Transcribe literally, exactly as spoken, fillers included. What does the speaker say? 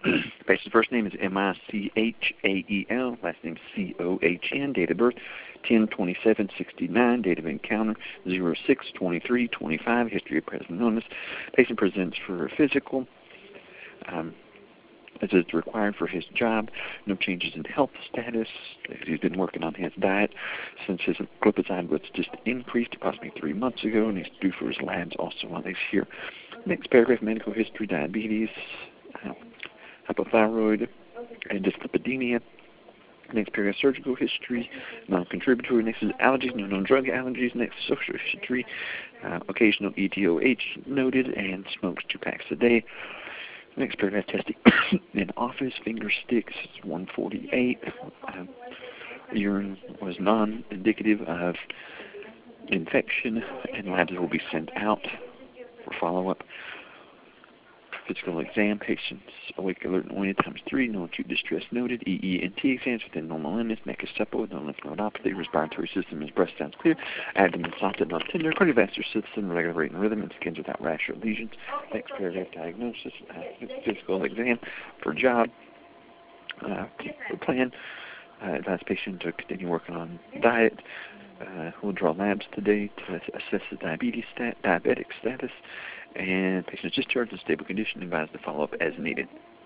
Patient's first name is M I C H A E L, last name C O H N, date of birth ten twenty-seven sixty-nine, date of encounter zero six twenty-three twenty-five, history of present illness. Patient presents for a physical, um, as is required for his job, no changes in health status. He's been working on his diet since his glipizide was just increased approximately three months ago, and he's due for his labs also while he's here. Next paragraph, medical history, diabetes, uh, hypothyroid, and dyslipidemia. Next paragraph, surgical history, non-contributory. Next is allergies, no known drug allergies. Next, social history, uh, occasional E D O H noted, and smokes two packs a day. Next paragraph, testing in office, finger sticks, one forty-eight. Uh, urine was non-indicative of infection, and labs will be sent out for follow-up. Physical exam, patients awake, alert, and oriented times three, no acute distress noted. E E N T exams within normal limits, neck is supple, no lymph nodopathy, respiratory system is breast sounds clear, abdomen soft and not tender, cardiovascular system regular rate and rhythm, and skins without rash or lesions. Next paragraph, diagnosis, uh, physical exam for job, uh, plan, uh, advise patient to continue working on diet. Uh, we'll draw labs today to assess the diabetes stat, diabetic status, and patient is discharged in stable condition, advised to follow up as needed.